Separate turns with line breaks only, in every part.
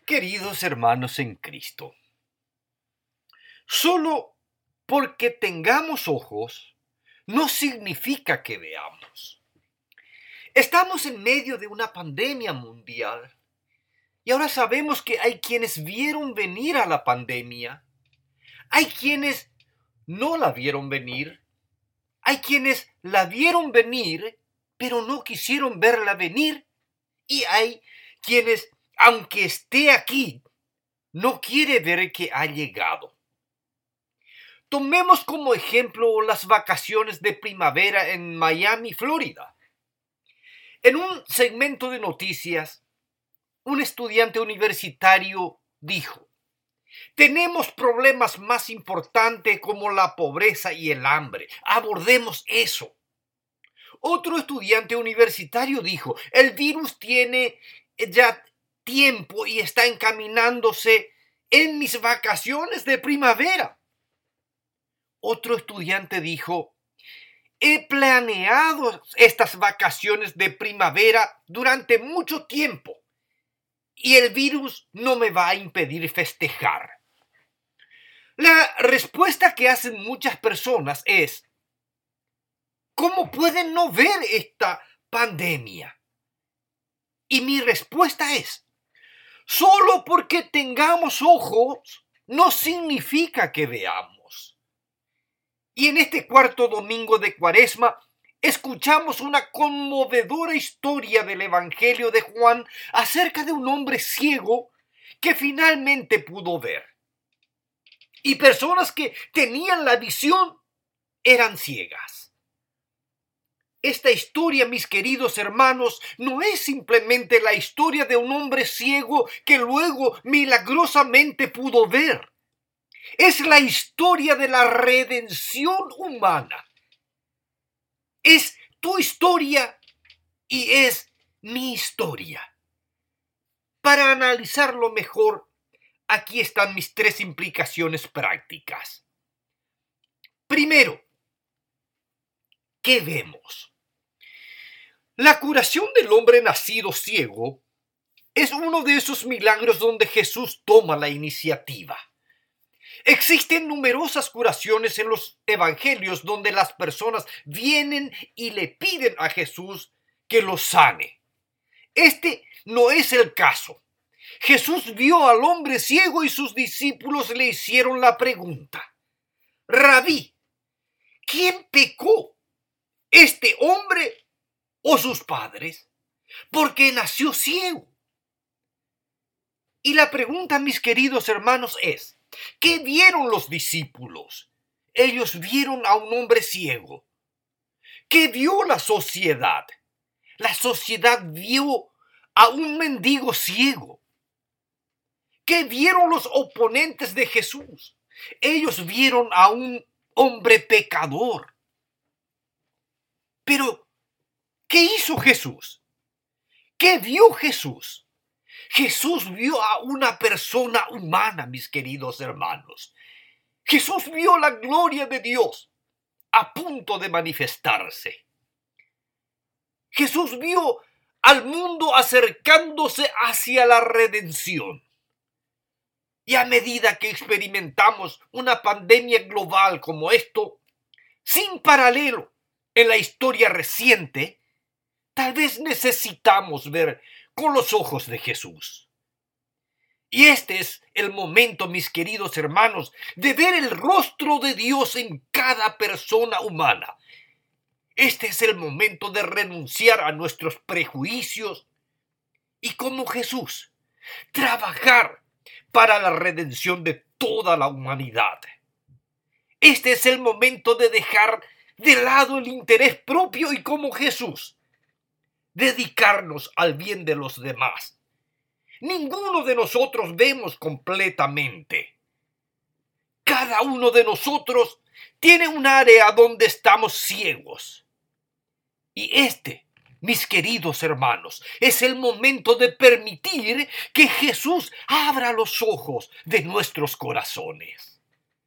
Queridos hermanos en Cristo, solo porque tengamos ojos no significa que veamos. Estamos en medio de una pandemia mundial y ahora sabemos que hay quienes vieron venir a la pandemia, hay quienes no la vieron venir, hay quienes la vieron venir pero no quisieron verla venir y hay quienes, aunque esté aquí, no quiere ver que ha llegado. Tomemos como ejemplo las vacaciones de primavera en Miami, Florida. En un segmento de noticias, un estudiante universitario dijo: tenemos problemas más importantes como la pobreza y el hambre. Abordemos eso. Otro estudiante universitario dijo: el virus tiene ya tiempo y está encaminándose en mis vacaciones de primavera. Otro estudiante dijo: he planeado estas vacaciones de primavera durante mucho tiempo y el virus no me va a impedir festejar. La respuesta que hacen muchas personas es: ¿cómo pueden no ver esta pandemia? Y mi respuesta es: solo porque tengamos ojos no significa que veamos. Y en este cuarto domingo de Cuaresma escuchamos una conmovedora historia del Evangelio de Juan acerca de un hombre ciego que finalmente pudo ver. Y personas que tenían la visión eran ciegas. Esta historia, mis queridos hermanos, no es simplemente la historia de un hombre ciego que luego milagrosamente pudo ver. Es la historia de la redención humana. Es tu historia y es mi historia. Para analizarlo mejor, aquí están mis tres implicaciones prácticas. Primero, ¿qué vemos? La curación del hombre nacido ciego es uno de esos milagros donde Jesús toma la iniciativa. Existen numerosas curaciones en los evangelios donde las personas vienen y le piden a Jesús que los sane. Este no es el caso. Jesús vio al hombre ciego y sus discípulos le hicieron la pregunta: Rabí, ¿quién pecó, este hombre o sus padres, porque nació ciego? Y la pregunta, mis queridos hermanos, es: ¿qué vieron los discípulos? Ellos vieron a un hombre ciego. ¿Qué vio la sociedad? La sociedad vio a un mendigo ciego. ¿Qué vieron los oponentes de Jesús? Ellos vieron a un hombre pecador. Pero, ¿qué hizo Jesús? ¿Qué vio Jesús? Jesús vio a una persona humana, mis queridos hermanos. Jesús vio la gloria de Dios a punto de manifestarse. Jesús vio al mundo acercándose hacia la redención. Y a medida que experimentamos una pandemia global como esto, sin paralelo en la historia reciente, tal vez necesitamos ver con los ojos de Jesús. Y este es el momento, mis queridos hermanos, de ver el rostro de Dios en cada persona humana. Este es el momento de renunciar a nuestros prejuicios y, como Jesús, trabajar para la redención de toda la humanidad. Este es el momento de dejar de lado el interés propio y, como Jesús, dedicarnos al bien de los demás. Ninguno de nosotros vemos completamente. Cada uno de nosotros tiene un área donde estamos ciegos. Y mis queridos hermanos, es el momento de permitir que Jesús abra los ojos de nuestros corazones.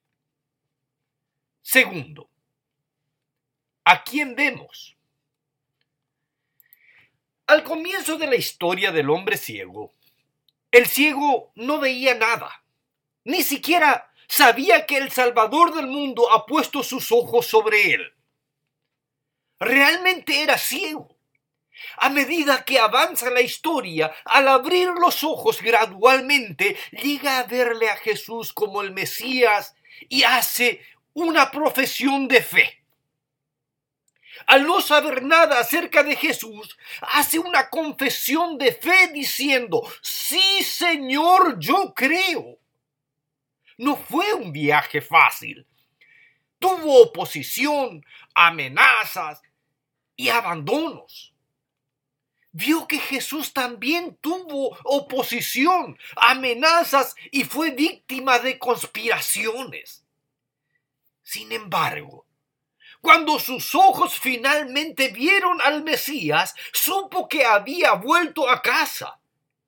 Segundo, ¿a quién vemos? Al comienzo de la historia del hombre ciego, El ciego no veía nada, ni siquiera sabía que el Salvador del mundo ha puesto sus ojos sobre él. Realmente era ciego. A medida que avanza la historia, al abrir los ojos gradualmente, llega a verle a Jesús como el Mesías y hace una profesión de fe. Al no saber nada acerca de Jesús, hace una confesión de fe diciendo: sí, Señor, yo creo. No fue un viaje fácil. Tuvo oposición, amenazas y abandonos. Vio que Jesús también tuvo oposición, amenazas y fue víctima de conspiraciones. Sin embargo, cuando sus ojos finalmente vieron al Mesías, supo que había vuelto a casa.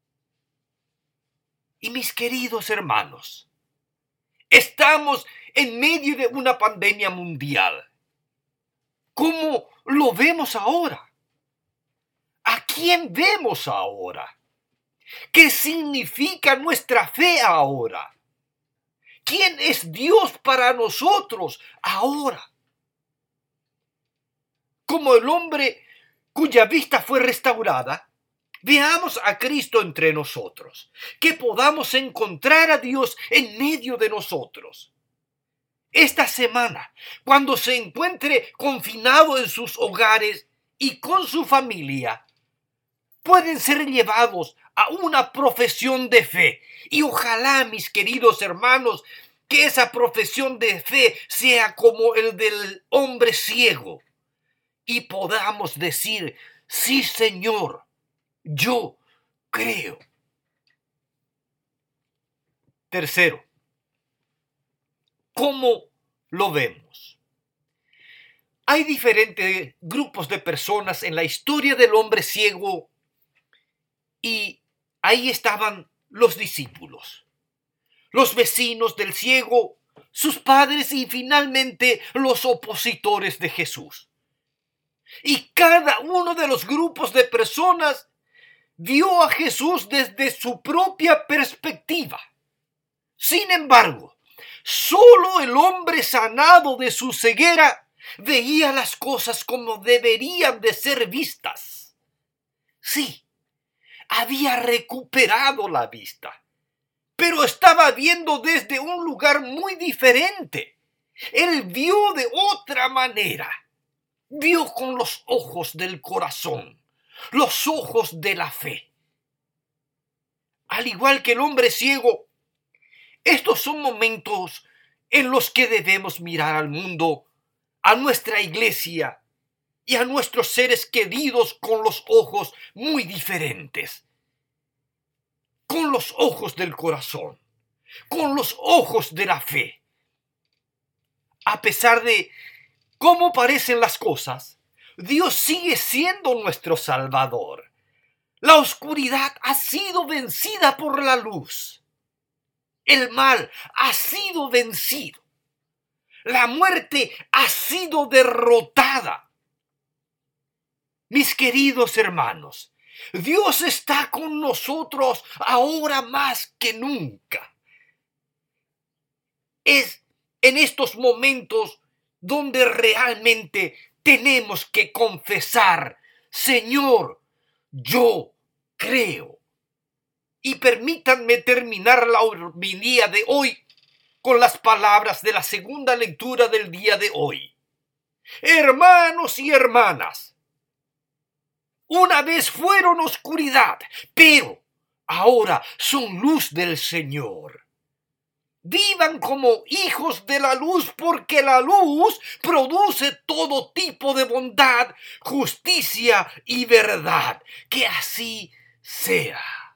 Y mis queridos hermanos, estamos en medio de una pandemia mundial. ¿Cómo lo vemos ahora? ¿A quién vemos ahora? ¿Qué significa nuestra fe ahora? ¿Quién es Dios para nosotros ahora? Como el hombre cuya vista fue restaurada, veamos a Cristo entre nosotros, que podamos encontrar a Dios en medio de nosotros. Esta semana, cuando se encuentre confinado en sus hogares y con su familia, pueden ser llevados a una profesión de fe. Y ojalá, mis queridos hermanos, que esa profesión de fe sea como el del hombre ciego y podamos decir: sí, Señor, yo creo. Tercero, ¿cómo lo vemos? Hay diferentes grupos de personas en la historia del hombre ciego y ahí estaban los discípulos, los vecinos del ciego, sus padres y finalmente los opositores de Jesús. Y cada uno de los grupos de personas vio a Jesús desde su propia perspectiva. Sin embargo, solo el hombre sanado de su ceguera veía las cosas como deberían de ser vistas. Sí, había recuperado la vista, pero estaba viendo desde un lugar muy diferente. Él vio de otra manera. Vio con los ojos del corazón, los ojos de la fe. Al igual que el hombre ciego, estos son momentos en los que debemos mirar al mundo, a nuestra iglesia y a nuestros seres queridos con los ojos muy diferentes. Con los ojos del corazón, con los ojos de la fe. A pesar de cómo parecen las cosas, Dios sigue siendo nuestro Salvador. La oscuridad ha sido vencida por la luz. El mal ha sido vencido. La muerte ha sido derrotada. Mis queridos hermanos, Dios está con nosotros ahora más que nunca. Es en estos momentos donde realmente tenemos que confesar: Señor, yo creo. Y permítanme terminar la homilía de hoy con las palabras de la segunda lectura del día de hoy. Hermanos y hermanas, una vez fueron oscuridad, pero ahora son luz del Señor. Vivan como hijos de la luz, porque la luz produce todo tipo de bondad, justicia y verdad. Que así sea.